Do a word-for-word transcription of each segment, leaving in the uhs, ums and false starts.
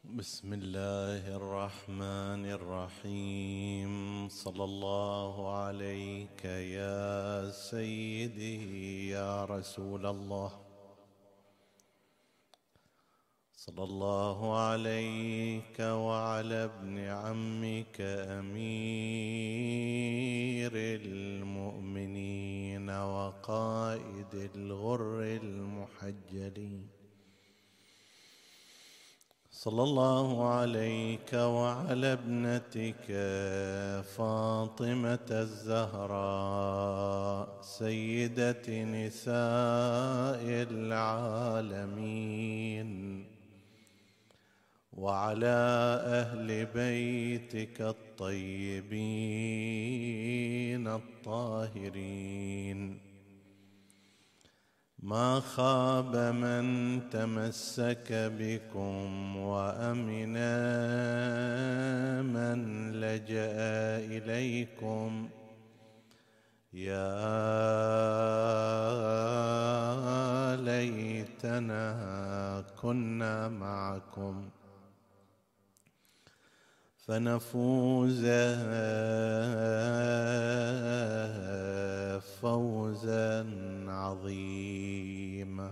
بسم الله الرحمن الرحيم. صلى الله عليك يا سيدي يا رسول الله، صلى الله عليك وعلى ابن عمك أمير المؤمنين وقائد الغر المحجلين، صلى الله عليك وعلى ابنتك فاطمة الزهراء سيدة نساء العالمين، وعلى أهل بيتك الطيبين الطاهرين. ما خاب من تمسك بكم وأمن من لجأ إليكم، يا ليتنا كنا معكم فنفوز فوزا عظيما.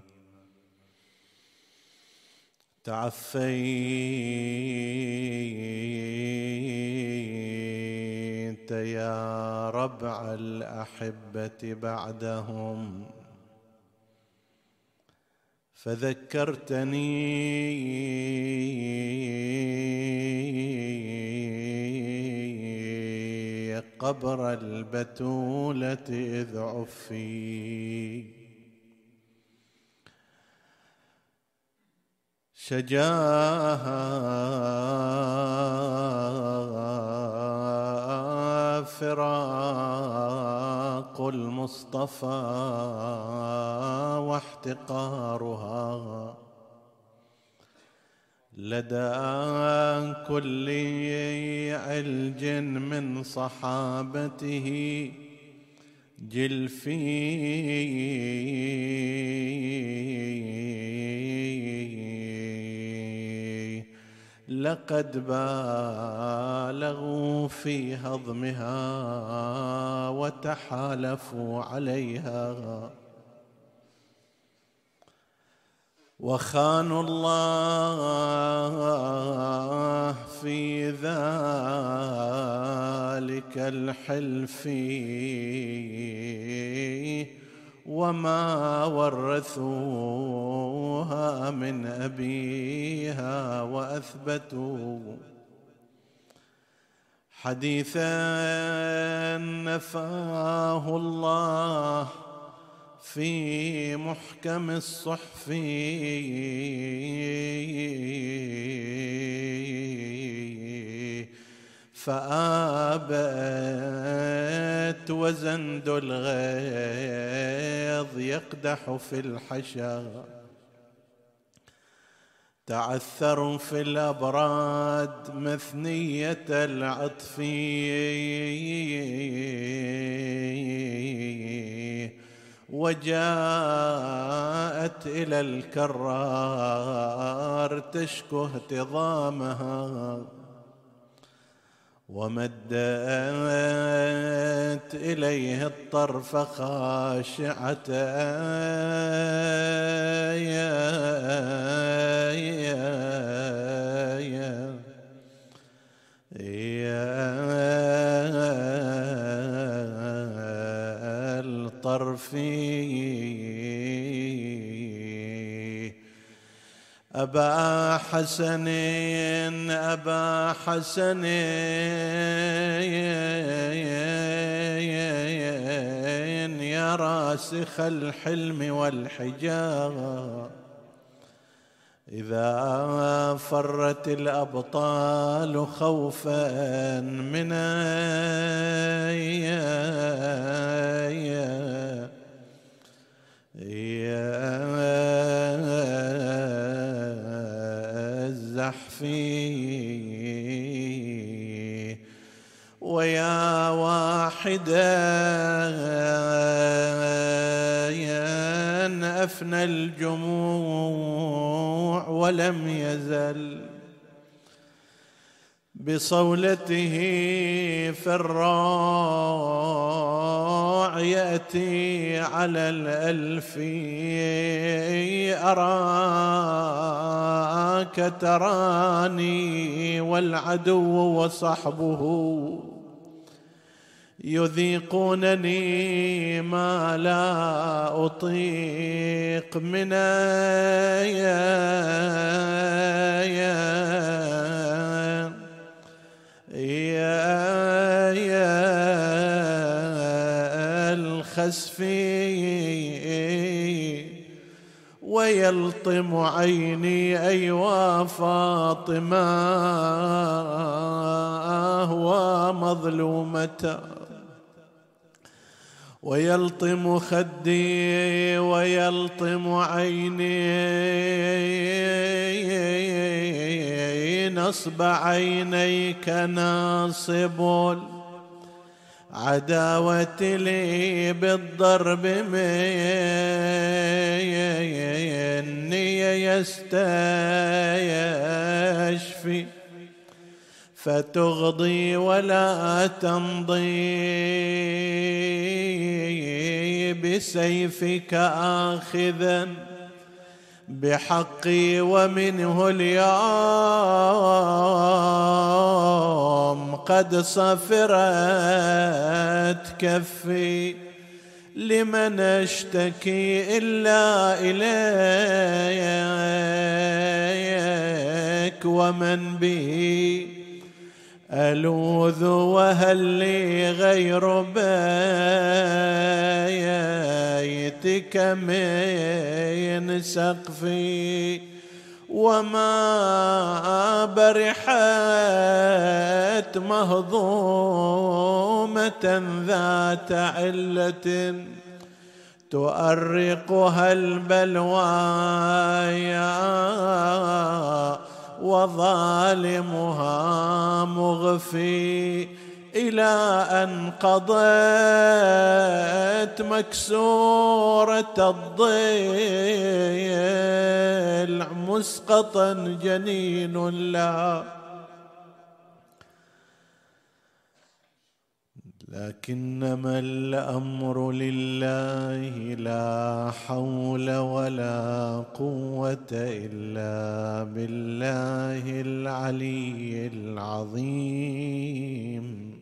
تعفيت يا ربع الأحبة بعدهم، فذكرتني قبر البتولة إذ عفي، شجاها فراق المصطفى واحتقارها لدى كل علج من صحابته جلفي، لقد بالغوا في هضمها وتحالفوا عليها، وخانوا الله في ذلك الحلف، وما ورثوها من أبيها، وأثبتوا حديثا نفاه الله في محكم الصحف، فآبت وزند الغيظ يقدح في الحشا، تعثروا في الأبراد مثنية العطف، وجاءت إلى الكرار تشكو اهتضامها، ومدت إليه الطرف خاشعة يا يا يا يا الطرف، أبا حسن أبا حسن يا راسخ الحلم والحجاب، إذا فرت الأبطال خوفا من الزحف، ويا واحدا أفنى الجموع ولم يزل بصولته في الروع يأتي على الألف أراك تراني والعدو وصحبه يذيقونني ما لا أطيق من الخسف ويلطم عيني أيوا فاطمة ومظلومة ويلطم خدي ويلطم عيني نصب عينيك ناصب عداوة لي بالضرب مني يستشفي فتغضي ولا تمضي بسيفك آخذا بحقي ومنه اليوم قد صفرت كفي لمن اشتكي إلا إليك ومن به ألوذ وهل لي غير بيتك من سقفي وما برحت مهضومة ذات علة تؤرقها البلوايا وظالمها مغفي إلى أن قضت مكسورة الضلع مسقطا جنين لها لكنما الأمر لله لا حول ولا قوة إلا بالله العلي العظيم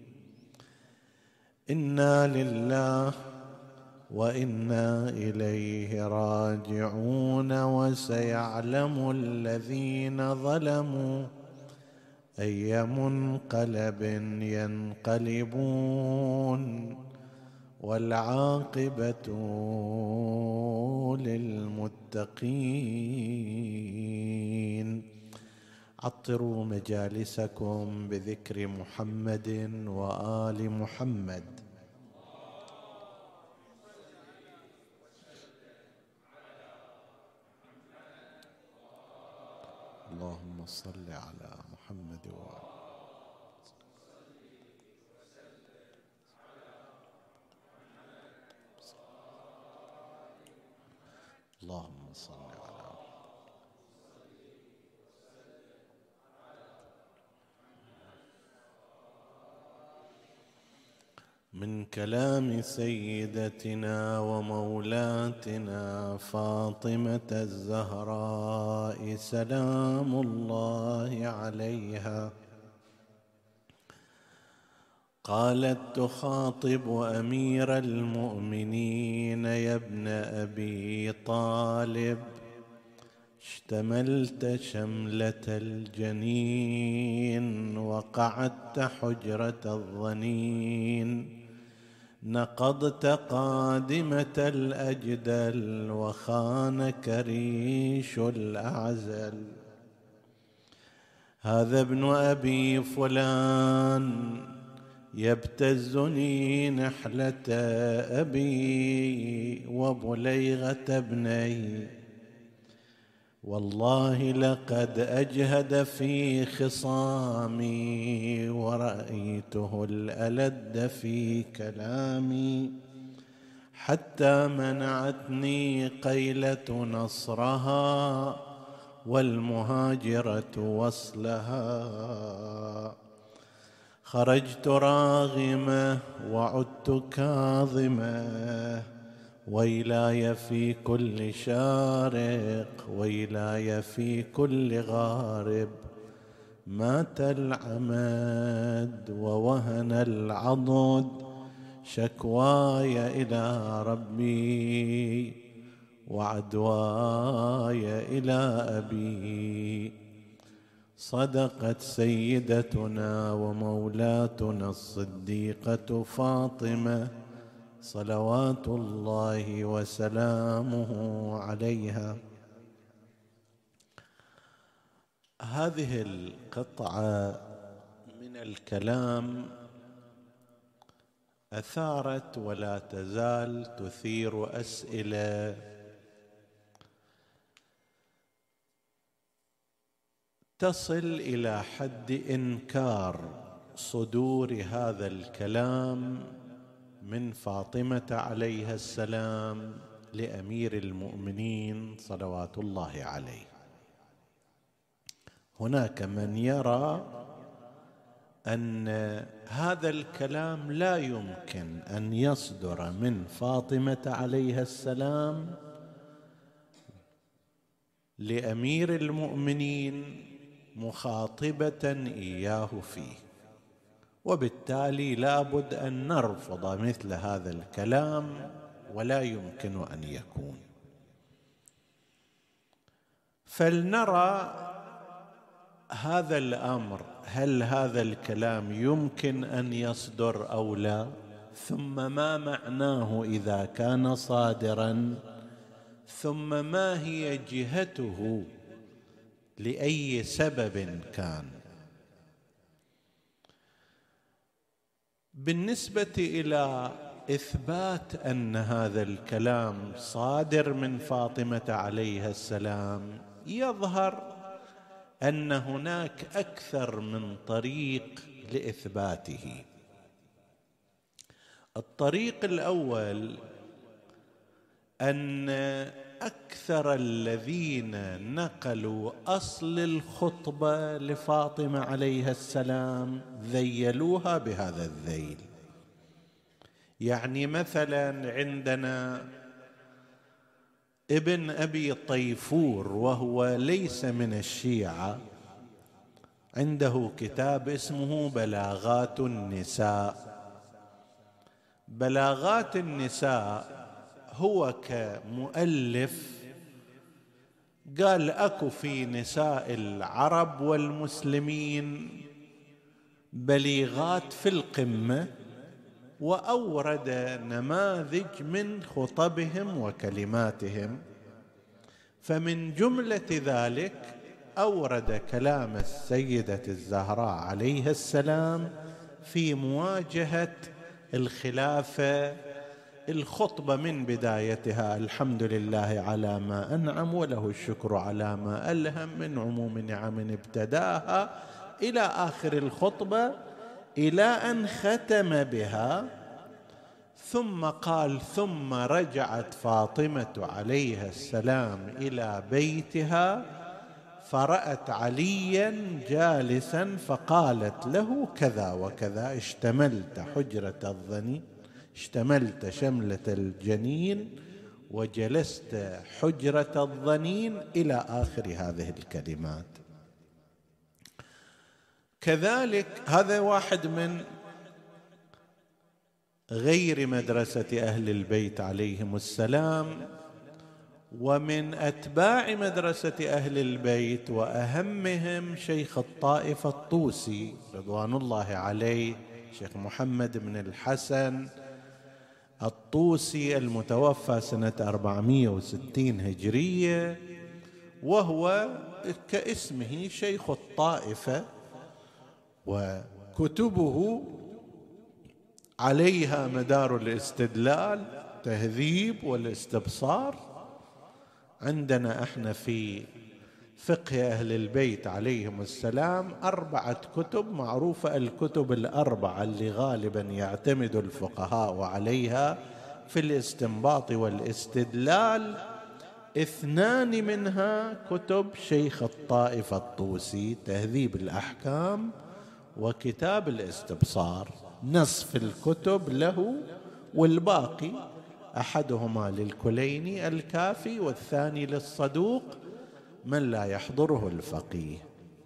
إنا لله وإنا إليه راجعون وسيعلم الذين ظلموا أي منقلب ينقلبون والعاقبة للمتقين. عطروا مجالسكم بذكر محمد وآل محمد. اللهم صل على محمد وآل اللهم صل على من كلام سيدتنا ومولاتنا فاطمة الزهراء سلام الله عليها قالت تخاطب أمير المؤمنين يا ابن أبي طالب اشتملت شملة الجنين وقعدت حجرة الظنين نقضت قادمة الأجدل وخانك ريش الأعزل هذا ابن أبي فلان يبتزني نحلة أبي وبليغة ابني والله لقد أجهد في خصامي ورأيته الألد في كلامي حتى منعتني قيلة نصرها والمهاجرة وصلها خرجت راغمة وعدت كاظمة، ويلاي في كل شارق ويلاي في كل غارب. مات العمد ووهن العضد، شكواي إلى ربي وعدواي إلى أبي. صدقت سيدتنا ومولاتنا الصديقة فاطمة صلوات الله وسلامه عليها. هذه القطعة من الكلام أثارت ولا تزال تثير أسئلة تصل إلى حد إنكار صدور هذا الكلام من فاطمة عليها السلام لأمير المؤمنين صلوات الله عليه. هناك من يرى أن هذا الكلام لا يمكن أن يصدر من فاطمة عليها السلام لأمير المؤمنين مخاطبة إياه فيه، وبالتالي لابد أن نرفض مثل هذا الكلام ولا يمكن أن يكون. فلنرى هذا الأمر، هل هذا الكلام يمكن أن يصدر أو لا؟ ثم ما معناه إذا كان صادرا؟ ثم ما هي جهته لأي سبب كان؟ بالنسبة إلى إثبات أن هذا الكلام صادر من فاطمة عليها السلام، يظهر أن هناك أكثر من طريق لإثباته. الطريق الأول أن أكثر الذين نقلوا أصل الخطبة لفاطمة عليها السلام ذيلوها بهذا الذيل. يعني مثلا عندنا ابن أبي طيفور، وهو ليس من الشيعة، عنده كتاب اسمه بلاغات النساء. بلاغات النساء هو كمؤلف قال أكو في نساء العرب والمسلمين بليغات في القمة، وأورد نماذج من خطبهم وكلماتهم. فمن جملة ذلك أورد كلام السيدة الزهراء عليها السلام في مواجهة الخلافة، الخطبة من بدايتها: الحمد لله على ما أنعم وله الشكر على ما ألهم من عموم نعم ابتداها، إلى آخر الخطبة، إلى أن ختم بها. ثم قال: ثم رجعت فاطمة عليها السلام إلى بيتها فرأت عليا جالسا فقالت له كذا وكذا: اشتملت حجرة الظنين، اشتملت شملة الجنين وجلست حجرة الظنين، إلى آخر هذه الكلمات. كذلك هذا واحد من غير مدرسة أهل البيت عليهم السلام. ومن أتباع مدرسة أهل البيت وأهمهم شيخ الطائفة الطوسي رضوان الله عليه، شيخ محمد بن الحسن الطوسي المتوفى سنة أربعمائة وستين هجرية، وهو كاسمه شيخ الطائفة، وكتبه عليها مدار الاستدلال، تهذيب والاستبصار. عندنا احنا في فقه أهل البيت عليهم السلام أربعة كتب معروفة، الكتب الأربعة اللي غالبا يعتمد الفقهاء عليها في الاستنباط والاستدلال. اثنان منها كتب شيخ الطائفة الطوسي: تهذيب الأحكام وكتاب الاستبصار، نصف الكتب له والباقي أحدهما للكليني الكافي والثاني للصدوق من لا يحضره الفقيه.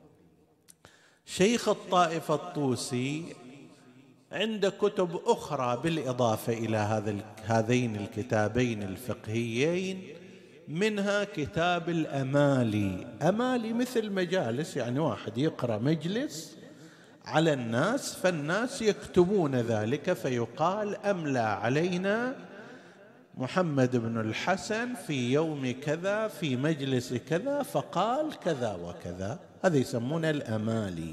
شيخ الطائفة الطوسي عنده كتب أخرى بالإضافة إلى هذين الكتابين الفقهيين، منها كتاب الأمالي. أمالي مثل مجالس، يعني واحد يقرأ مجلس على الناس، فالناس يكتبون ذلك، فيقال أملى علينا محمد بن الحسن في يوم كذا في مجلس كذا فقال كذا وكذا، هذا يسمونه الأمالي.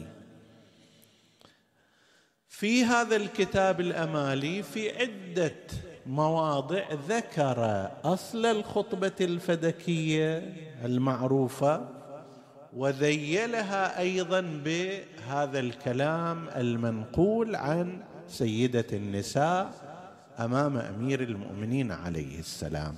في هذا الكتاب الأمالي في عدة مواضع ذكر أصل الخطبة الفدكية المعروفة، وذيلها أيضا بهذا الكلام المنقول عن سيدة النساء أمام أمير المؤمنين عليه السلام.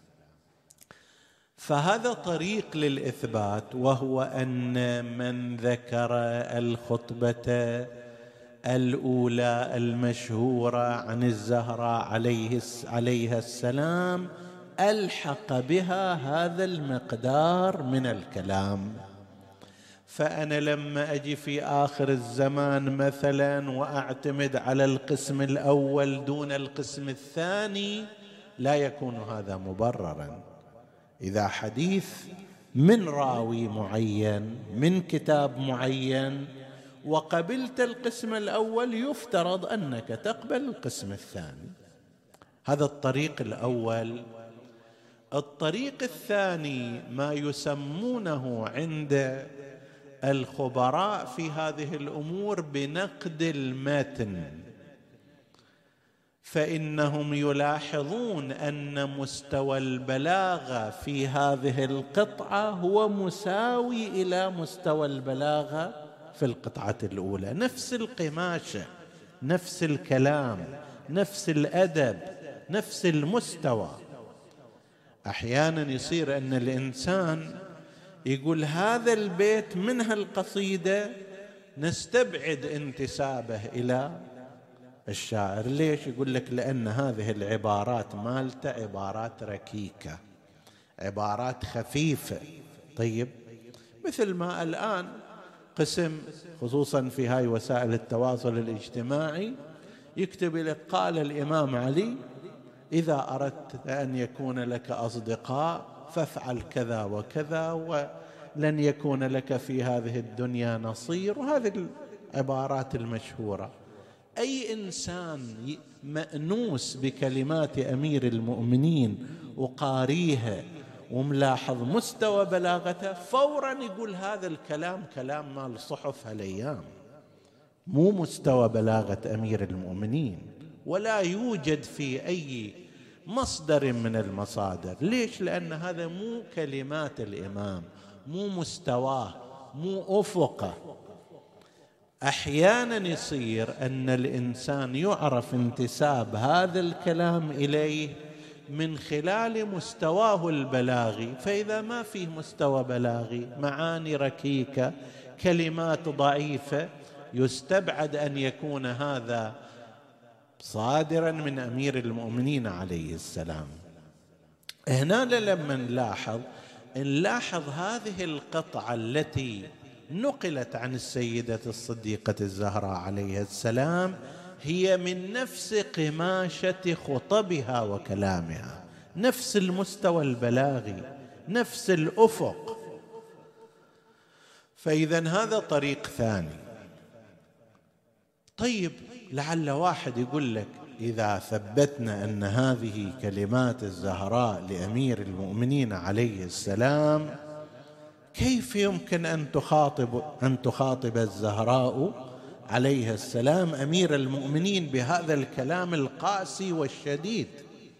فهذا طريق للإثبات، وهو أن من ذكر الخطبة الأولى المشهورة عن الزهراء عليه عليها السلام ألحق بها هذا المقدار من الكلام. فأنا لما أجي في آخر الزمان مثلا وأعتمد على القسم الأول دون القسم الثاني، لا يكون هذا مبررا. إذا حديث من راوي معين من كتاب معين وقبلت القسم الأول، يفترض أنك تقبل القسم الثاني. هذا الطريق الأول. الطريق الثاني ما يسمونه عند الخبراء في هذه الأمور بنقد المتن، فإنهم يلاحظون أن مستوى البلاغة في هذه القطعة هو مساوي إلى مستوى البلاغة في القطعة الأولى، نفس القماشة، نفس الكلام، نفس الأدب، نفس المستوى. أحيانا يصير أن الإنسان يقول هذا البيت من هالقصيدة نستبعد انتسابه إلى الشاعر. ليش؟ يقول لك لأن هذه العبارات مالته عبارات ركيكة، عبارات خفيفة. طيب، مثل ما الآن قسم خصوصا في هاي وسائل التواصل الاجتماعي يكتب لك قال الإمام علي إذا أردت أن يكون لك أصدقاء فافعل كذا وكذا ولن يكون لك في هذه الدنيا نصير، وهذه العبارات المشهورة. أي إنسان مأنوس بكلمات أمير المؤمنين وقاريها وملاحظ مستوى بلاغته فورا يقول هذا الكلام كلام مال صحف هالأيام، مو مستوى بلاغة أمير المؤمنين، ولا يوجد في أي مصدر من المصادر. ليش؟ لأن هذا مو كلمات الإمام، مو مستواه، مو أفقه. أحيانا يصير أن الإنسان يعرف انتساب هذا الكلام إليه من خلال مستواه البلاغي، فإذا ما فيه مستوى بلاغي، معاني ركيكة، كلمات ضعيفة، يستبعد أن يكون هذا صادرا من أمير المؤمنين عليه السلام. هنا لما نلاحظ نلاحظ هذه القطعة التي نقلت عن السيدة الصديقة الزهراء عليه السلام هي من نفس قماشة خطبها وكلامها، نفس المستوى البلاغي، نفس الأفق. فإذا هذا طريق ثاني. طيب، لعل واحد يقول لك إذا ثبتنا أن هذه كلمات الزهراء لأمير المؤمنين عليه السلام، كيف يمكن أن تخاطب أن تخاطب الزهراء عليه السلام أمير المؤمنين بهذا الكلام القاسي والشديد؟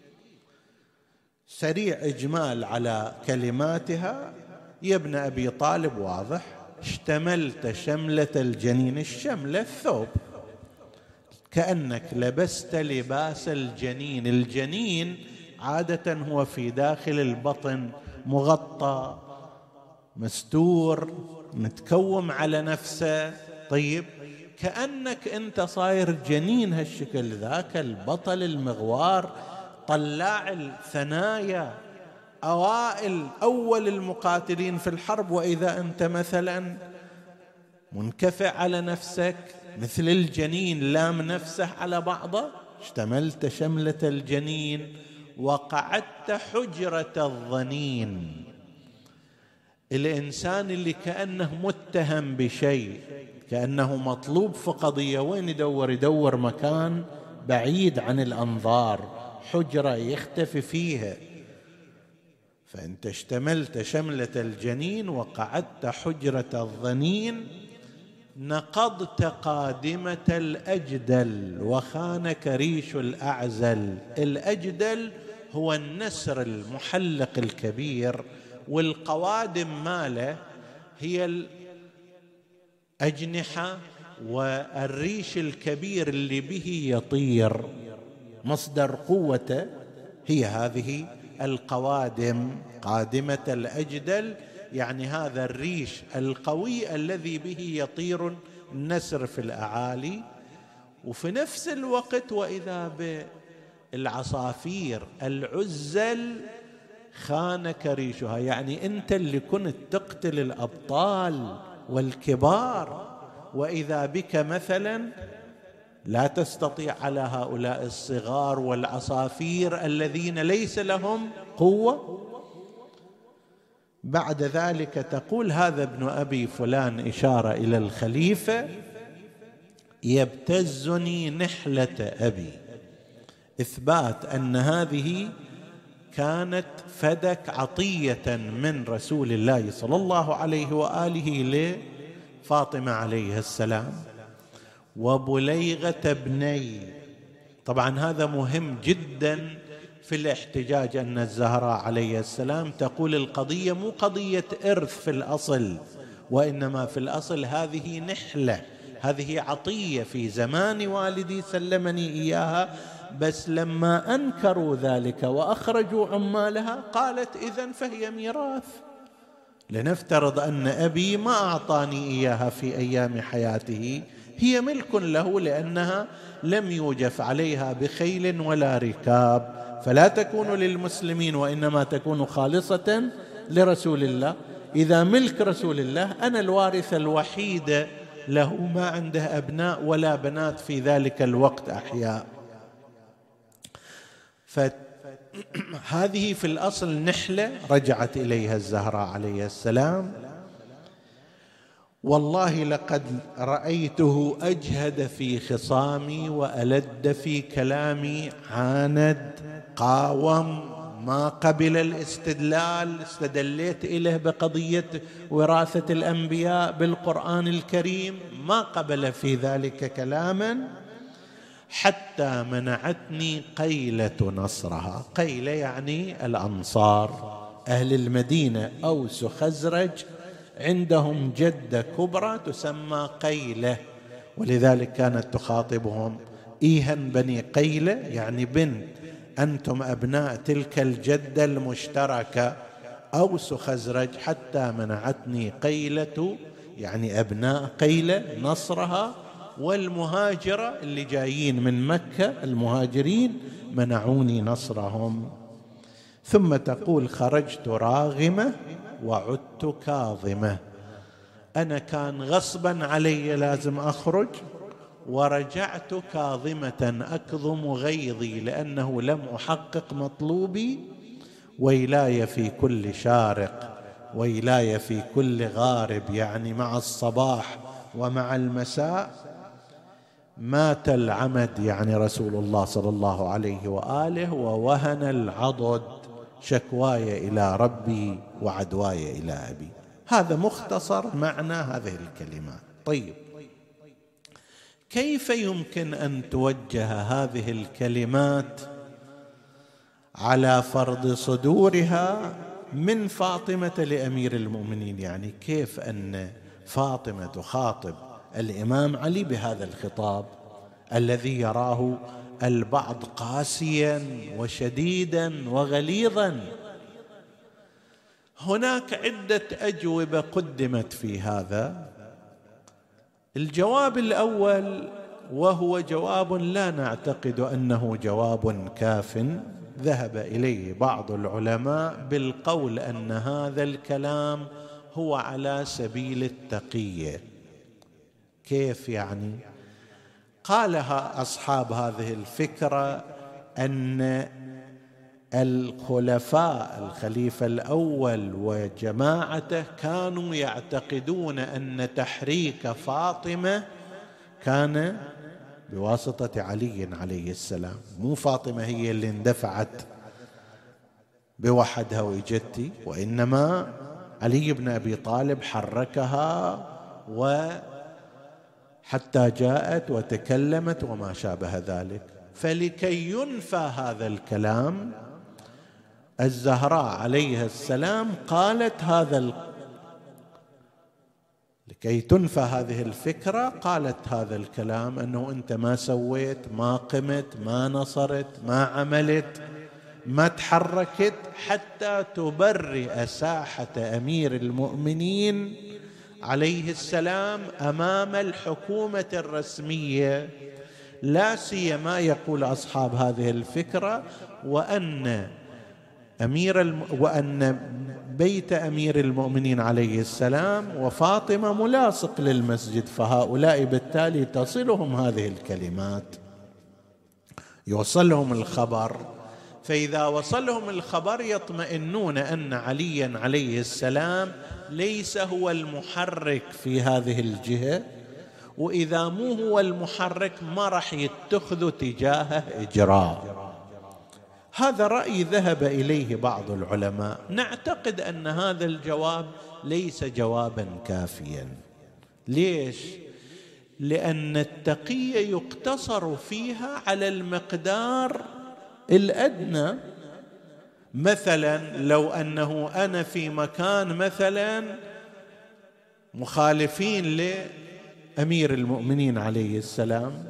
سريع إجمال على كلماتها: يا ابن أبي طالب، واضح، اشتملت شملة الجنين، الشملة الثوب، كأنك لبست لباس الجنين. الجنين عادة هو في داخل البطن مغطى، مستور، متكوم على نفسه. طيب، كأنك أنت صاير جنين هالشكل، ذاك البطل المغوار طلاع الثنايا أوائل أول المقاتلين في الحرب، وإذا أنت مثلا منكفئ على نفسك مثل الجنين لام نفسه على بعضه، اشتملت شملة الجنين وقعدت حجرة الظنين. الإنسان اللي كأنه متهم بشيء، كأنه مطلوب في قضية، وين يدور؟ يدور مكان بعيد عن الأنظار، حجرة يختفي فيها. فأنت اشتملت شملة الجنين وقعدت حجرة الظنين، نقضت قادمة الأجدل وخانك ريش الأعزل. الأجدل هو النسر المحلق الكبير، والقوادم ماله هي الأجنحة والريش الكبير اللي به يطير، مصدر قوته هي هذه القوادم. قادمة الأجدل يعني هذا الريش القوي الذي به يطير النسر في الأعالي. وفي نفس الوقت وإذا بالعصافير العزل خانك ريشها، يعني أنت اللي كنت تقتل الأبطال والكبار، وإذا بك مثلا لا تستطيع على هؤلاء الصغار والعصافير الذين ليس لهم قوة. بعد ذلك تقول هذا ابن أبي فلان، إشارة إلى الخليفة، يبتزني نحلة أبي، إثبات أن هذه كانت فدك عطية من رسول الله صلى الله عليه وآله لفاطمة عليه السلام. وبليغة ابني، طبعا هذا مهم جدا في الاحتجاج، أن الزهراء عليه السلام تقول القضية مو قضية إرث في الأصل، وإنما في الأصل هذه نحلة، هذه عطية في زمان والدي سلمني إياها، بس لما أنكروا ذلك وأخرجوا عمالها قالت إذن فهي ميراث. لنفترض أن أبي ما أعطاني إياها في أيام حياته، هي ملك له لأنها لم يوجف عليها بخيل ولا ركاب، فلا تكون للمسلمين وإنما تكون خالصة لرسول الله. إذا ملك رسول الله أنا الوارث الوحيد له، ما عنده أبناء ولا بنات في ذلك الوقت أحياء. فهذه في الأصل نحلة رجعت إليها الزهراء عليه السلام. والله لقد رأيته أجهد في خصامي وألد في كلامي، عاند، قاوم، ما قبل الاستدلال، استدليت إليه بقضية وراثة الأنبياء بالقرآن الكريم، ما قبل في ذلك كلاما، حتى منعتني قيلة نصرها. قيلة يعني الأنصار، أهل المدينة، أوس خزرج، عندهم جدة كبرى تسمى قيلة، ولذلك كانت تخاطبهم إيها بني قيلة، يعني بنت أنتم أبناء تلك الجدة المشتركة أوس خزرج، حتى منعتني قيلة يعني أبناء قيلة نصرها، والمهاجرة اللي جايين من مكة المهاجرين منعوني نصرهم. ثم تقول خرجت راغمة وعدت كاظمة، أنا كان غصبا علي لازم أخرج، ورجعت كاظمة أكظم غيظي لأنه لم أحقق مطلوبي. ويلاي في كل شارق ويلاي في كل غارب، يعني مع الصباح ومع المساء مات العمد، يعني رسول الله صلى الله عليه وآله، ووهن العضد، شكواي إلى ربي وعدواي إلى أبي. هذا مختصر معنى هذه الكلمات. طيب، كيف يمكن أن توجه هذه الكلمات على فرض صدورها من فاطمة لأمير المؤمنين؟ يعني كيف أن فاطمة تخاطب الإمام علي بهذا الخطاب الذي يراه البعض قاسيا وشديدا وغليظا؟ هناك عدة أجوبة قدمت في هذا. الجواب الأول، وهو جواب لا نعتقد أنه جواب كاف، ذهب إليه بعض العلماء بالقول أن هذا الكلام هو على سبيل التقية. كيف يعني؟ قالها أصحاب هذه الفكرة أن الخلفاء، الخليفة الأول وجماعته، كانوا يعتقدون أن تحريك فاطمة كان بواسطة علي عليه السلام، مو فاطمة هي اللي اندفعت بوحدها وإجتي، وإنما علي بن أبي طالب حركها وحتى جاءت وتكلمت وما شابه ذلك. فلكي ينفى هذا الكلام، الزهراء عليها السلام قالت هذا ال... لكي تنفى هذه الفكرة قالت هذا الكلام، أنه أنت ما سويت، ما قمت، ما نصرت، ما عملت، ما تحركت حتى تبرئ ساحة أمير المؤمنين عليه السلام أمام الحكومة الرسمية، لا سيما يقول أصحاب هذه الفكرة وأن أمير الم... وأن بيت أمير المؤمنين عليه السلام وفاطمة ملاصق للمسجد، فهؤلاء بالتالي تصلهم هذه الكلمات، يوصلهم الخبر، فإذا وصلهم الخبر يطمئنون أن عليا عليه السلام ليس هو المحرك في هذه الجهة، وإذا مو هو المحرك ما راح يتخذوا تجاهه إجراء. هذا رأي ذهب إليه بعض العلماء. نعتقد أن هذا الجواب ليس جوابا كافيا. ليش؟ لأن التقية يقتصر فيها على المقدار الأدنى. مثلا لو أنه أنا في مكان مثلا مخالفين لأمير المؤمنين عليه السلام،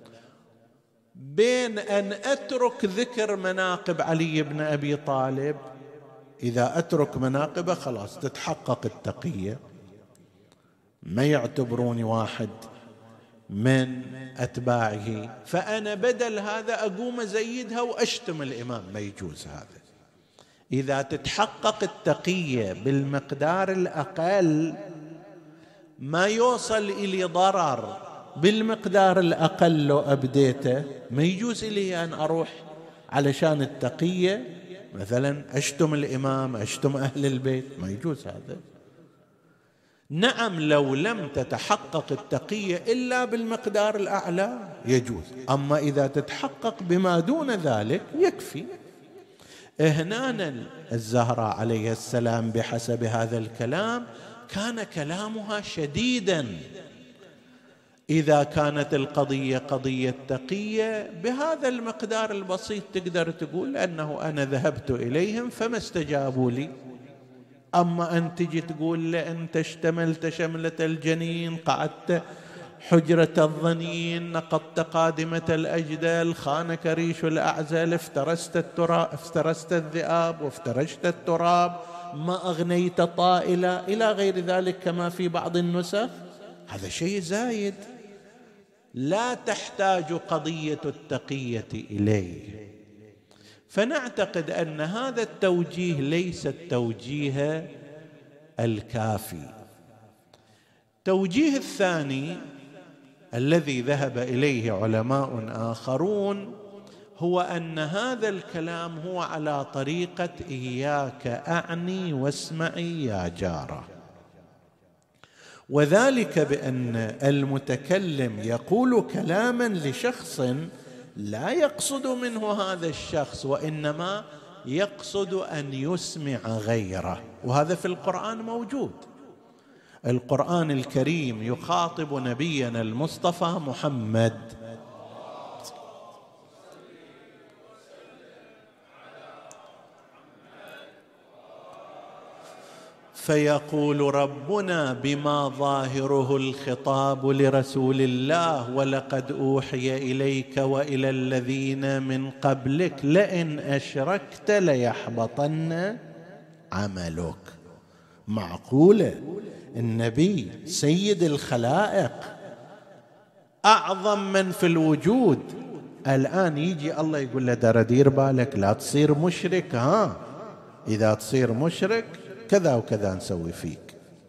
بين أن أترك ذكر مناقب علي بن أبي طالب، إذا أترك مناقبه خلاص تتحقق التقية، ما يعتبروني واحد من أتباعه، فأنا بدل هذا أقوم أزيدها وأشتم الإمام، ما يجوز هذا. إذا تتحقق التقية بالمقدار الأقل ما يوصل إلي ضرر بالمقدار الأقل لو أبديته، ما يجوز لي أن أروح علشان التقية مثلا أشتم الإمام، أشتم أهل البيت، ما يجوز هذا. نعم لو لم تتحقق التقية إلا بالمقدار الأعلى يجوز، أما إذا تتحقق بما دون ذلك يكفي. هنا الزهراء عليه السلام بحسب هذا الكلام كان كلامها شديدا. إذا كانت القضية قضية تقية بهذا المقدار البسيط تقدر تقول أنه أنا ذهبت إليهم فما استجابوا لي. أما أن تجي تقول لأنت اشتملت شملة الجنين، قعدت حجرة الظنين، نقضت قادمة الأجدل، خانك ريش الأعزل، افترست التراب، افترست الذئاب وافترشت التراب، ما أغنيت طائلة، إلى غير ذلك كما في بعض النسخ، هذا شيء زايد لا تحتاج قضية التقية إليه. فنعتقد أن هذا التوجيه ليس التوجيه الكافي. التوجيه الثاني الذي ذهب إليه علماء آخرون هو أن هذا الكلام هو على طريقة إياك أعني واسمعي يا جارة، وذلك بأن المتكلم يقول كلاما لشخص لا يقصد منه هذا الشخص، وإنما يقصد أن يسمع غيره، وهذا في القرآن موجود. القرآن الكريم يخاطب نبينا المصطفى محمد فيقول ربنا بما ظاهره الخطاب لرسول الله ولقد أوحي إليك وإلى الذين من قبلك لئن أشركت ليحبطن عملك. معقولة النبي سيد الخلائق أعظم من في الوجود. الآن يجي الله يقول له ترى دير بالك لا تصير مشرك، ها إذا تصير مشرك كذا وكذا نسوي فيك.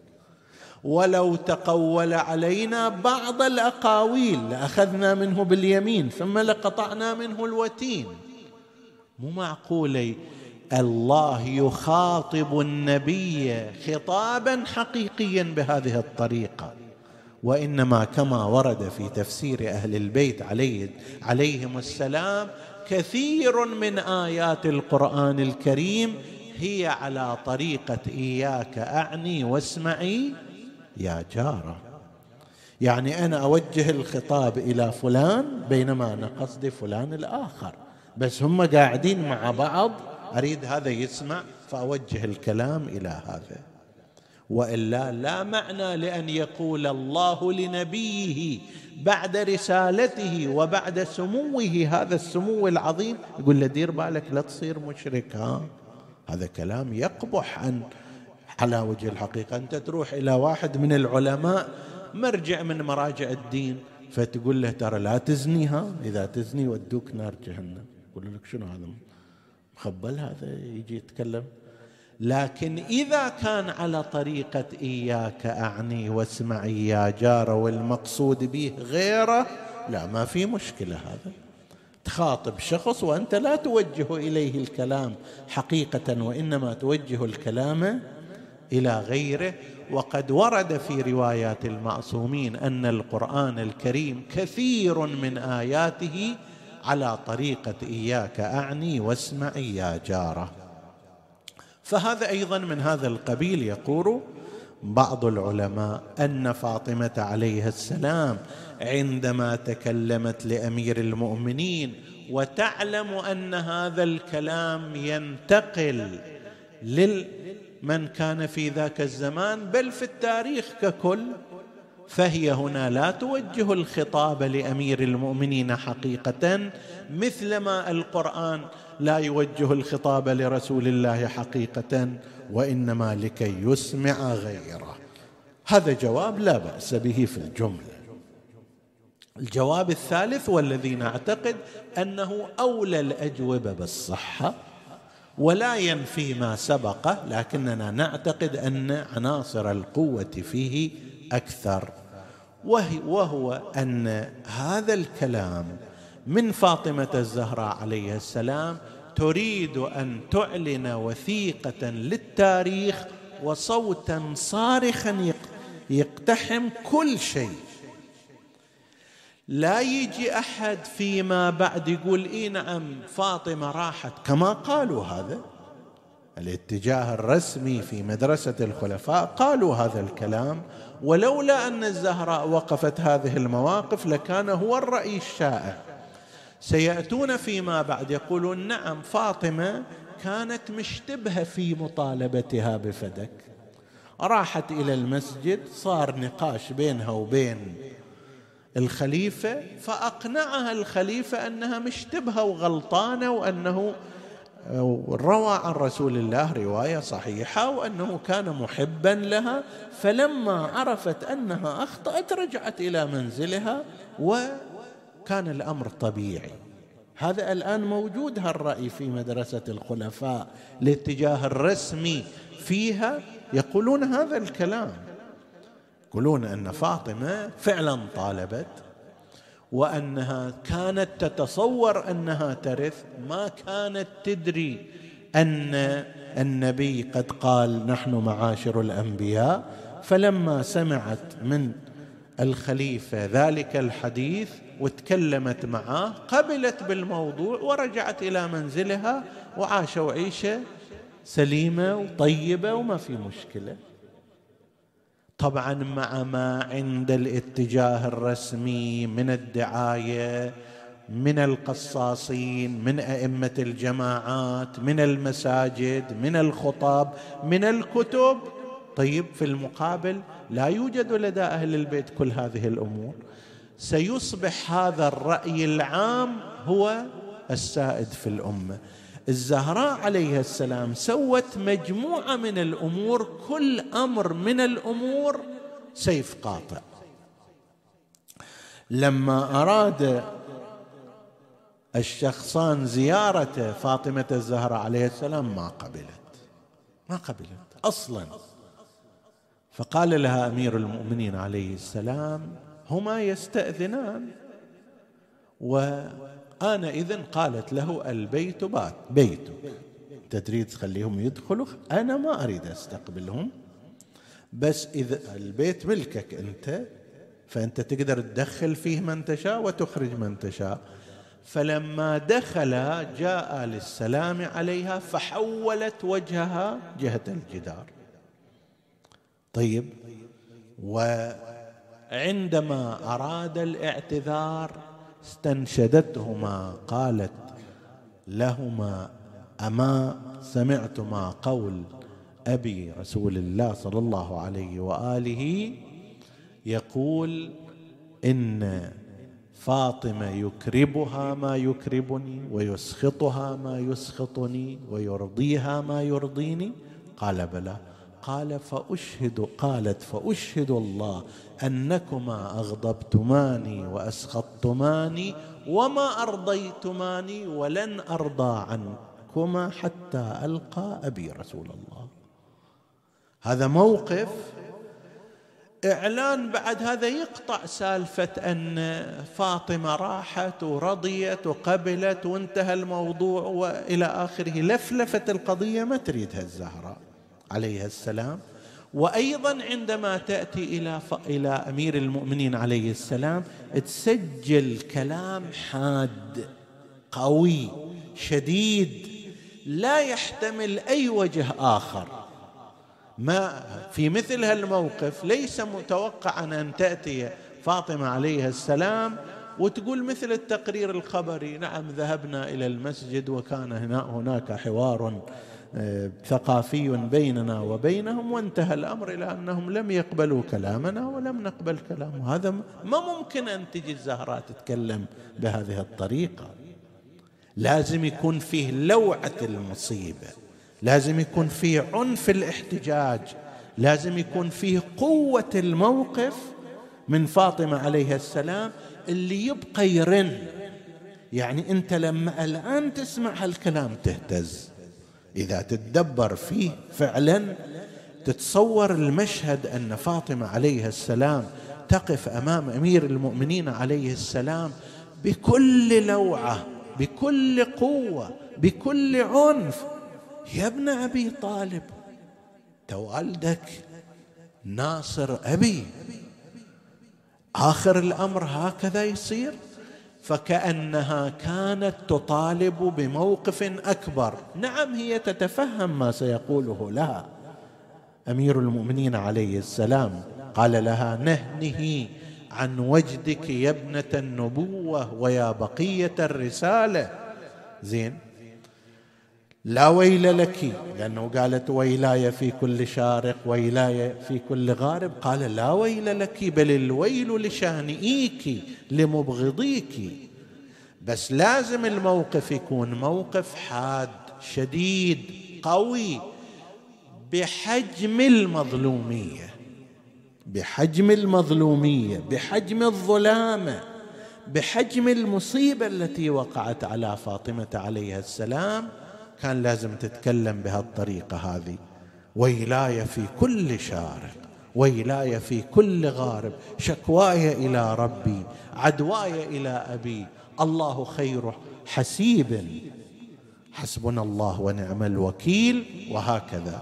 ولو تقول علينا بعض الأقاويل لأخذنا منه باليمين ثم لقطعنا منه الوتين. مو معقولة الله يخاطب النبي خطابا حقيقيا بهذه الطريقة، وإنما كما ورد في تفسير أهل البيت عليه عليهم السلام كثير من آيات القرآن الكريم هي على طريقة إياك أعني واسمعي يا جارة. يعني أنا أوجه الخطاب إلى فلان بينما أنا قصدي فلان الآخر، بس هم قاعدين مع بعض، أريد هذا يسمع فأوجه الكلام إلى هذا. وإلا لا معنى لأن يقول الله لنبيه بعد رسالته وبعد سموه هذا السمو العظيم يقول له دير بالك لا تصير مشرك. ها هذا كلام يقبح عن على وجه الحقيقة. أنت تروح إلى واحد من العلماء مرجع من مراجع الدين فتقول له ترى لا تزني، ها إذا تزني ودوك نار جهنم، يقول لك شنو هذا مخبل هذا يجي يتكلم. لكن إذا كان على طريقة إياك أعني واسمعي يا جار والمقصود به غيره لا ما في مشكلة. هذا تخاطب شخص وأنت لا توجه إليه الكلام حقيقة وإنما توجه الكلام إلى غيره. وقد ورد في روايات المعصومين أن القرآن الكريم كثير من آياته على طريقة إياك أعني واسمعي يا جارة. فهذا أيضا من هذا القبيل. يقول بعض العلماء أن فاطمة عليه السلام عندما تكلمت لأمير المؤمنين وتعلم أن هذا الكلام ينتقل لمن كان في ذاك الزمان بل في التاريخ ككل، فهي هنا لا توجه الخطاب لأمير المؤمنين حقيقة مثلما القرآن لا يوجه الخطاب لرسول الله حقيقة، وإنما لكي يسمع غيره. هذا جواب لا بأس به في الجملة. الجواب الثالث والذي نعتقد أنه أولى الأجوبة بالصحة ولا ينفي ما سبقه، لكننا نعتقد أن عناصر القوة فيه أكثر، وهو أن هذا الكلام من فاطمة الزهراء عليه السلام تريد أن تعلن وثيقة للتاريخ وصوتا صارخا يقتحم كل شيء. لا يجي أحد فيما بعد يقول إيه نعم فاطمة راحت كما قالوا. هذا الاتجاه الرسمي في مدرسة الخلفاء قالوا هذا الكلام، ولولا أن الزهراء وقفت هذه المواقف لكان هو الرأي الشائع. سيأتون فيما بعد يقولون نعم فاطمة كانت مشتبهة في مطالبتها بفدك، راحت إلى المسجد صار نقاش بينها وبين الخليفة فأقنعها الخليفة أنها مشتبهة وغلطانة، وأنه روى عن رسول الله رواية صحيحة وأنه كان محبا لها، فلما عرفت أنها أخطأت رجعت إلى منزلها وكان الأمر طبيعي. هذا الآن موجود هالرأي في مدرسة الخلفاء، الاتجاه الرسمي فيها يقولون هذا الكلام، يقولون أن فاطمة فعلا طالبت وأنها كانت تتصور أنها ترث، ما كانت تدري أن النبي قد قال نحن معاشر الأنبياء. فلما سمعت من الخليفة ذلك الحديث وتكلمت معه قبلت بالموضوع ورجعت إلى منزلها وعاشوا عيشة سليمة وطيبة وما في مشكلة. طبعا مع ما عند الاتجاه الرسمي من الدعاية من القصاصين من أئمة الجماعات من المساجد من الخطاب من الكتب. طيب في المقابل لا يوجد لدى أهل البيت كل هذه الأمور. سيصبح هذا الرأي العام هو السائد في الأمة. الزهراء عليه السلام سوت مجموعة من الأمور، كل أمر من الأمور سيف قاطع. لما أراد الشخصان زيارة فاطمة الزهراء عليه السلام ما قبلت ما قبلت أصلا. فقال لها أمير المؤمنين عليه السلام: هما يستأذنان وأنا إذن. قالت له: البيت بات بيته، تريد تخليهم يدخلوا؟ أنا ما أريد أستقبلهم، بس إذا البيت ملكك أنت فأنت تقدر تدخل فيه من تشاء وتخرج من تشاء. فلما دخل جاء للسلام عليها فحولت وجهها جهة الجدار. طيب، وعندما أراد الاعتذار استنشدتهما، قالت لهما: أما سمعتما قول أبي رسول الله صلى الله عليه وآله يقول إن فاطمة يكربها ما يكربني ويسخطها ما يسخطني ويرضيها ما يرضيني؟ قال: بلى. قال: فأشهد قالت: فأشهد الله أنكما أغضبتماني وأسخطتماني وما أرضيتماني ولن أرضى عنكما حتى ألقى أبي رسول الله. هذا موقف إعلان. بعد هذا يقطع سالفة أن فاطمة راحت ورضيت وقبلت وانتهى الموضوع وإلى آخره. لفلفة القضية ما تريدها الزهراء عليها السلام. وأيضا عندما تأتي إلى إلى أمير المؤمنين عليه السلام تسجل كلام حاد قوي شديد لا يحتمل أي وجه آخر. ما في مثل هالموقف ليس متوقعا أن تأتي فاطمة عليها السلام وتقول مثل التقرير الخبري: نعم ذهبنا إلى المسجد وكان هناك حوار ثقافي بيننا وبينهم وانتهى الأمر إلى أنهم لم يقبلوا كلامنا ولم نقبل كلامه. هذا ما ممكن أن تجي الزهراء تتكلم بهذه الطريقة. لازم يكون فيه لوعة المصيبة، لازم يكون فيه عنف الاحتجاج، لازم يكون فيه قوة الموقف من فاطمة عليها السلام اللي يبقى يرن. يعني أنت لما الآن تسمع هالكلام تهتز، إذا تتدبر فيه فعلا تتصور المشهد أن فاطمة عليها السلام تقف أمام أمير المؤمنين عليه السلام بكل لوعة، بكل قوة، بكل عنف: يا ابن أبي طالب، توالدك ناصر أبي، آخر الأمر هكذا يصير. فكأنها كانت تطالب بموقف أكبر. نعم هي تتفهم ما سيقوله لها أمير المؤمنين عليه السلام. قال لها: نهنه عن وجدك يا ابنة النبوة ويا بقية الرسالة. زين، لا ويل لك، لأنه قالت ويلاي في كل شارق ويلاي في كل غارب. قال: لا ويل لك، بل الويل لشانئيك لمبغضيك. بس لازم الموقف يكون موقف حاد شديد قوي بحجم المظلومية، بحجم المظلومية، بحجم الظلامة، بحجم المصيبة التي وقعت على فاطمة عليها السلام. كان لازم تتكلم بهالطريقة هذه: ويلاي في كل شارق ويلاي في كل غارب، شكواي إلى ربي، عدواي إلى أبي، الله خير حسيب، حسبنا الله ونعم الوكيل. وهكذا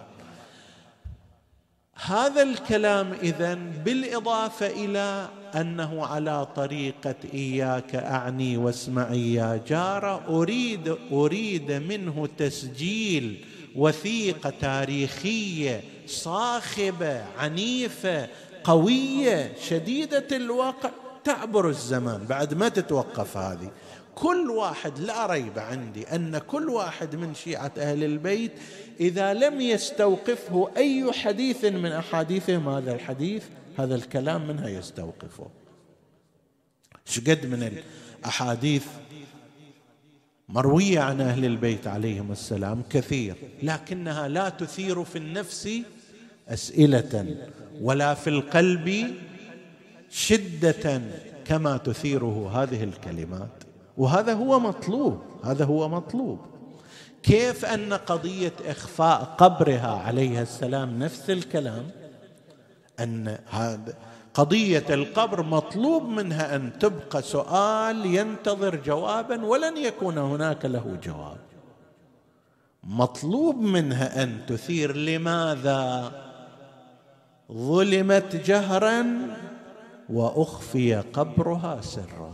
هذا الكلام إذن بالإضافة إلى أنه على طريقة إياك أعني واسمعي يا جارة، أريد أريد منه تسجيل وثيقة تاريخية صاخبة عنيفة قوية شديدة الوقع تعبر الزمان بعد ما تتوقف هذه. كل واحد، لا ريب عندي أن كل واحد من شيعة أهل البيت إذا لم يستوقفه أي حديث من أحاديثهم هذا الحديث، هذا الكلام منها يستوقفه. شقد من الأحاديث مروية عن أهل البيت عليهم السلام كثير، لكنها لا تثير في النفس أسئلة ولا في القلب شدة كما تثيره هذه الكلمات. وهذا هو مطلوب، هذا هو مطلوب. كيف أن قضية إخفاء قبرها عليه السلام نفس الكلام، أن هذا قضية القبر مطلوب منها أن تبقى سؤال ينتظر جوابا ولن يكون هناك له جواب. مطلوب منها أن تثير لماذا ظلمت جهرا وأخفي قبرها سرا.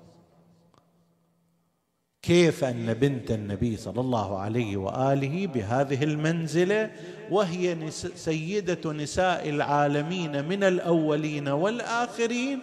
كيف أن بنت النبي صلى الله عليه وآله بهذه المنزلة، وهي سيدة نساء العالمين من الأولين والآخرين،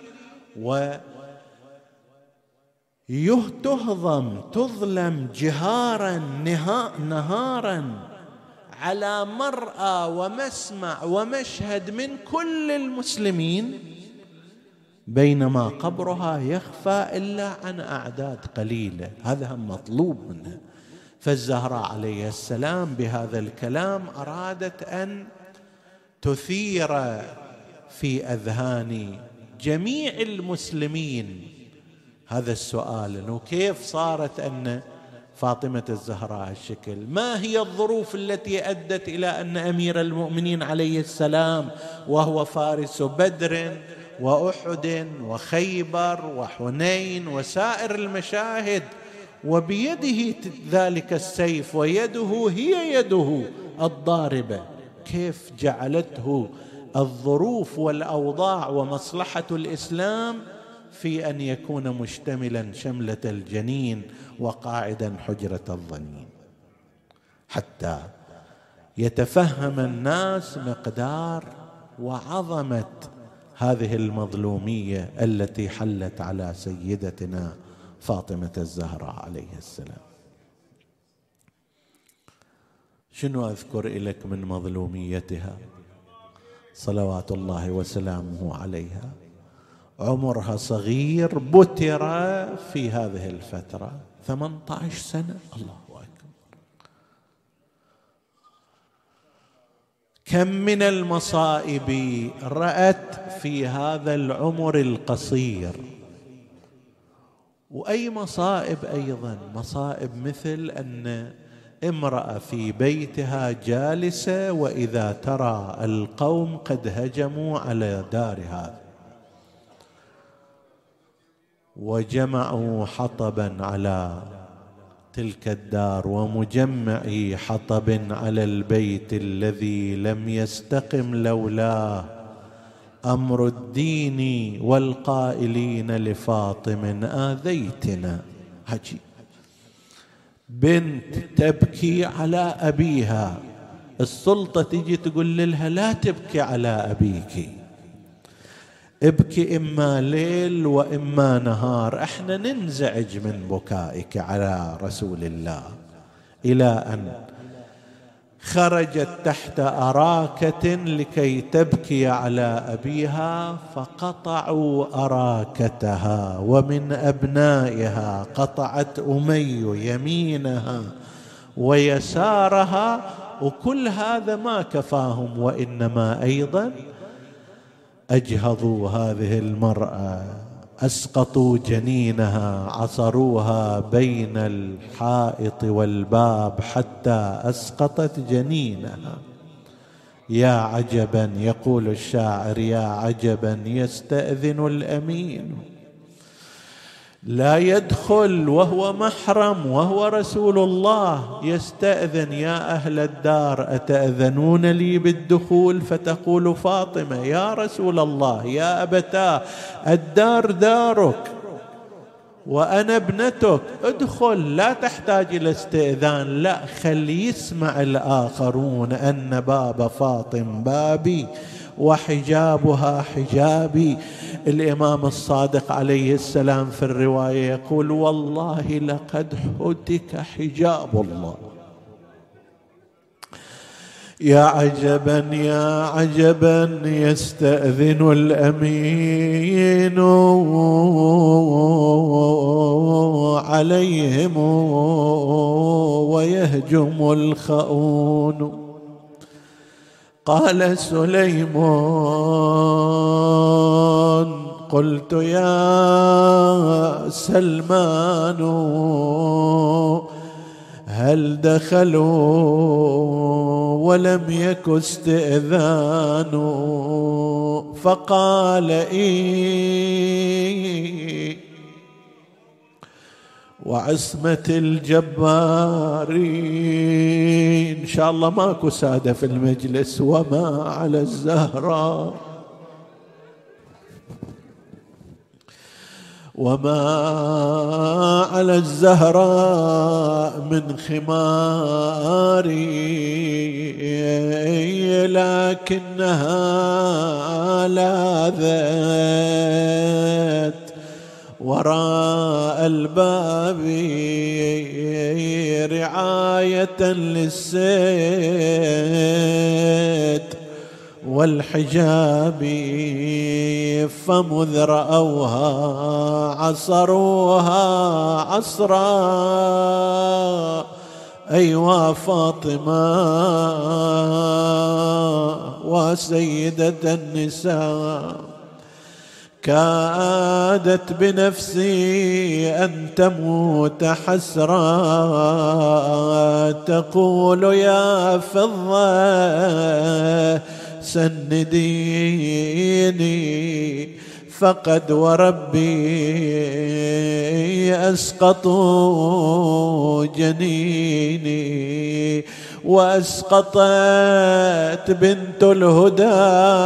وتهضم تظلم جهارا نهارا على مرأى ومسمع ومشهد من كل المسلمين، بينما قبرها يخفى إلا عن أعداد قليلة. هذا هم مطلوب منها. فالزهراء عليه السلام بهذا الكلام أرادت أن تثير في أذهان جميع المسلمين هذا السؤال، أنه كيف صارت أن فاطمة الزهراء هالشكل؟ ما هي الظروف التي أدت إلى أن أمير المؤمنين عليه السلام وهو فارس بدر وأحد وخيبر وحنين وسائر المشاهد وبيده ذلك السيف ويده هي يده الضاربة، كيف جعلته الظروف والأوضاع ومصلحة الإسلام في أن يكون مشتملا شملة الجنين وقاعدا حجرة الظنين، حتى يتفهم الناس مقدار وعظمة هذه المظلومية التي حلت على سيدتنا فاطمة الزهراء عليه السلام. شنو أذكر لك من مظلوميتها صلوات الله وسلامه عليها؟ عمرها صغير، بتر في هذه الفترة ثمانية عشر سنة. الله أكبر. كم من المصائب رأت في هذا العمر القصير. وأي مصائب أيضا، مصائب مثل أن امرأة في بيتها جالسة وإذا ترى القوم قد هجموا على دارها وجمعوا حطبا على تلك الدار ومجمعي حطب على البيت الذي لم يستقم لولاه أمر الدين والقائلين لفاطم آذيتنا. عجيب، بنت تبكي على أبيها، السلطة تجي تقول لها لا تبكي على أبيك، ابكي إما ليل وإما نهار، احنا ننزعج من بكائك على رسول الله. إلى أن خرجت تحت أراكة لكي تبكي على أبيها، فقطعوا أراكتها، ومن أبنائها قطعت أمي يمينها ويسارها، وكل هذا ما كفاهم، وإنما أيضا أجهضوا هذه المرأة، أسقطوا جنينها، عصروها بين الحائط والباب حتى أسقطت جنينها. يا عجبا، يقول الشاعر، يا عجبا يستأذن الأمين لا يدخل وهو محرم وهو رسول الله، يستأذن يا أهل الدار أتأذنون لي بالدخول؟ فتقول فاطمة يا رسول الله يا أبتاه الدار دارك وأنا ابنتك، ادخل لا تحتاج إلى استئذان. لا، خلي يسمع الآخرون أن باب فاطم بابي وحجابها حجابي. الإمام الصادق عليه السلام في الرواية يقول والله لقد هتك حجاب الله. يا عجبا يا عجبا يستأذن الأمين عليهم ويهجم الخؤون. قال سليمان قلت يا سلمان هل دخلوا ولم يك استئذان؟ فقال إيه وعصمة الجبارين. إن شاء الله ماكو سادة في المجلس. وما على الزهراء وما على الزهراء من خماري، لكنها لاذت وراء الباب رعاية للسيد والحجاب، فمذ رأوها عصروها عصرا. أيوا فاطمة وسيدة النساء، كادت بنفسي أن تموت حسرا، تقول يا فضة سنديني، فقد وربي أسقطوا جنيني، وأسقطت بنت الهدى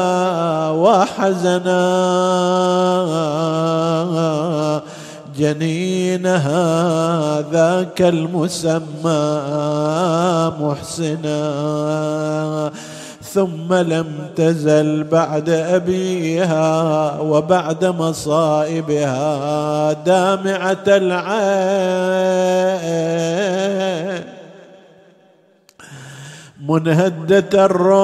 وحزنا جنينها ذاك المسمى محسنا. ثم لم تزل بعد أبيها وبعد مصائبها دامعة العين، منهدة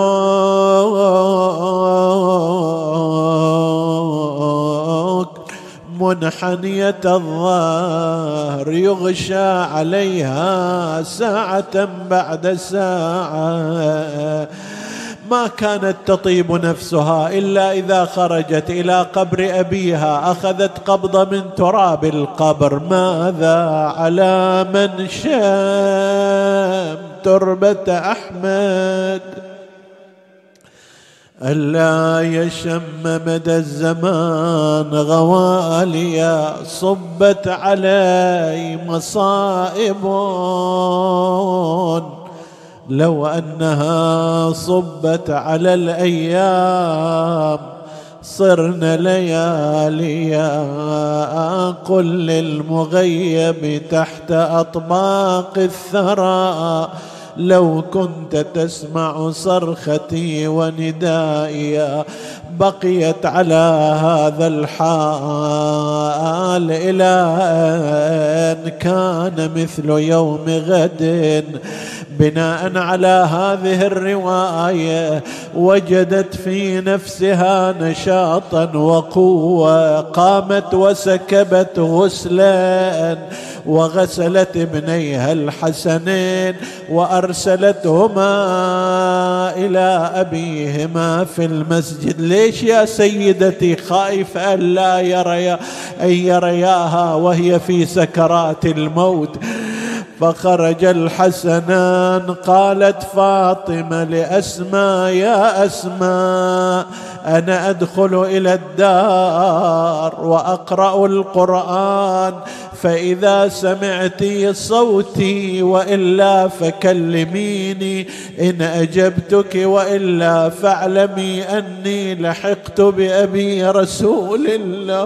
الروح، منحنية الظهر، يغشى عليها ساعة بعد ساعة. ما كانت تطيب نفسها إلا إذا خرجت إلى قبر أبيها أخذت قبضة من تراب القبر. ماذا على من شام تربة أحمد ألا يشم مدى الزمان غواليا، صبت علي مصائب لو أنها صبت على الأيام صرنا لياليا. قل للمغيب تحت أطباق الثرى لو كنت تسمع صرختي وندائي. بقيت على هذا الحال إلى أن كان مثل يوم غد. بناء على هذه الرواية وجدت في نفسها نشاطا وقوة، قامت وسكبت غسلا وغسلت ابنيها الحسنين وأرسلتهما إلى أبيهما في المسجد. ليش يا سيدتي؟ خائفة أن لا يريا أن يرياها وهي في سكرات الموت. فخرج الحسنان، قالت فاطمة لأسماء يا أسماء أنا أدخل إلى الدار وأقرأ القرآن، فإذا سمعتي صوتي وإلا فكلميني، إن أجبتك وإلا فاعلمي أني لحقت بأبي رسول الله.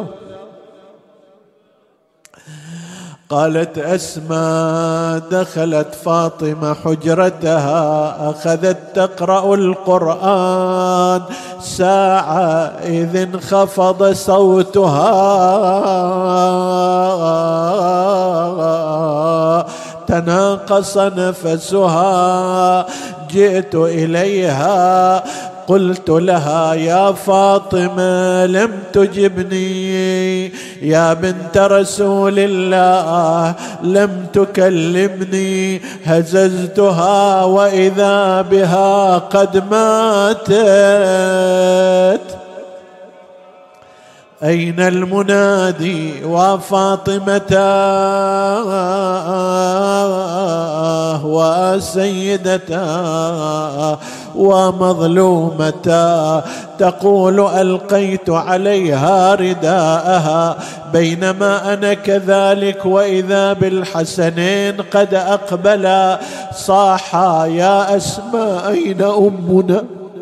قالت أسماء دخلت فاطمة حجرتها أخذت تقرأ القرآن ساعة إذ انخفض صوتها، تناقص نفسها. جئت إليها قلت لها يا فاطمة لم تجبني، يا بنت رسول الله لم تكلمني. هززتها وإذا بها قد ماتت. أين المنادي وفاطمة وسيدتا ومظلومتا تقول ألقيت عليها رداءها بينما أنا كذلك وإذا بالحسنين قد أقبلا صاحا يا أسماء أين أمنا؟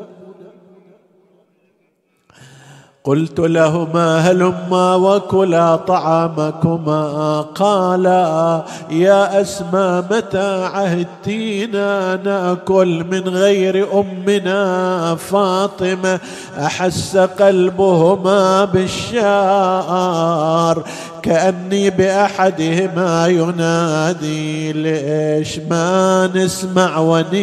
قلت لهما هلما وكلا طعامكما قالا يا أسماء متى عهدتينا نأكل من غير أمنا فاطمة؟ أحس قلبهما بالشار كأني بأحدهما ينادي ليش ما نسمع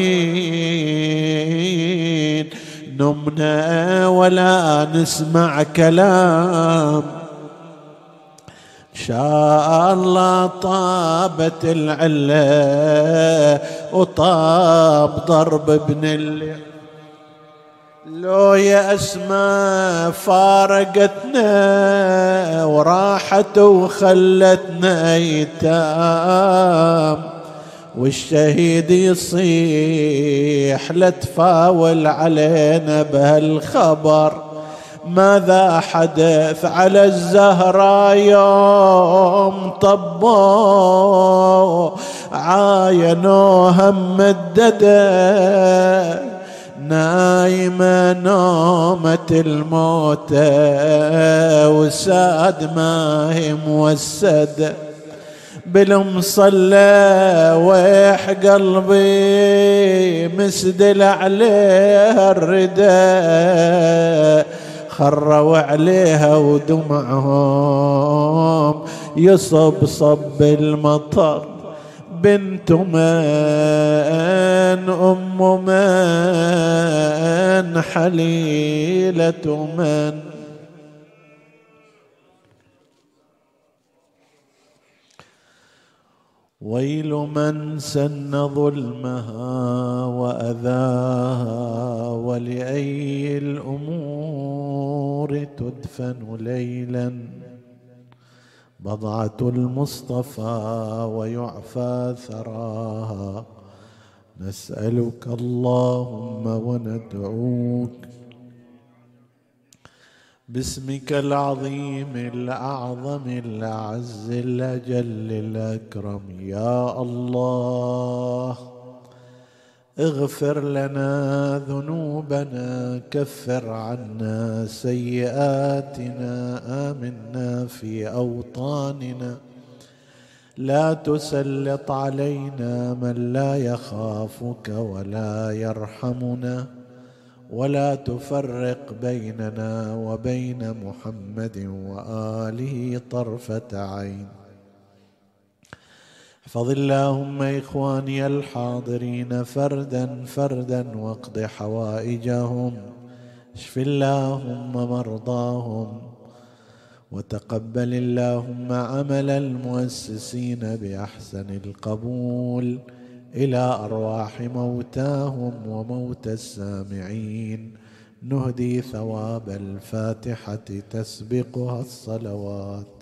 ونين نمنا ولا نسمع كلام. شاء الله طابت العلة وطاب ضرب ابن اللي لو يا أسماء فارقتنا وراحت وخلتنا ايتام والشهيد يصيح لا تفاول علينا بهالخبر. ماذا حدث على الزهراء يوم طبوا عاينوها ممددة نايمة نومة الموت وساد ما هي موسدة بالمصلى ويح قلبي مسدل عليها الرداء خروا عليها ودمعهم يصب صب المطر. بنت من أم من حليلة من ويل من سن ظلمها وأذاها ولأي الأمور تدفن ليلا بضعة المصطفى ويعفى ثراها. نسألك اللهم وندعوك باسمك العظيم الأعظم الأعز الأجل الأكرم يا الله اغفر لنا ذنوبنا كفر عنا سيئاتنا آمنا في أوطاننا لا تسلط علينا من لا يخافك ولا يرحمنا ولا تفرق بيننا وبين محمد وآله طرفة عين. احفظ اللهم إخواني الحاضرين فردا فردا واقض حوائجهم اشف اللهم مرضاهم وتقبل اللهم عمل المؤسسين بأحسن القبول إلى أرواح موتاهم وموتى السامعين نهدي ثواب الفاتحة تسبقها الصلوات.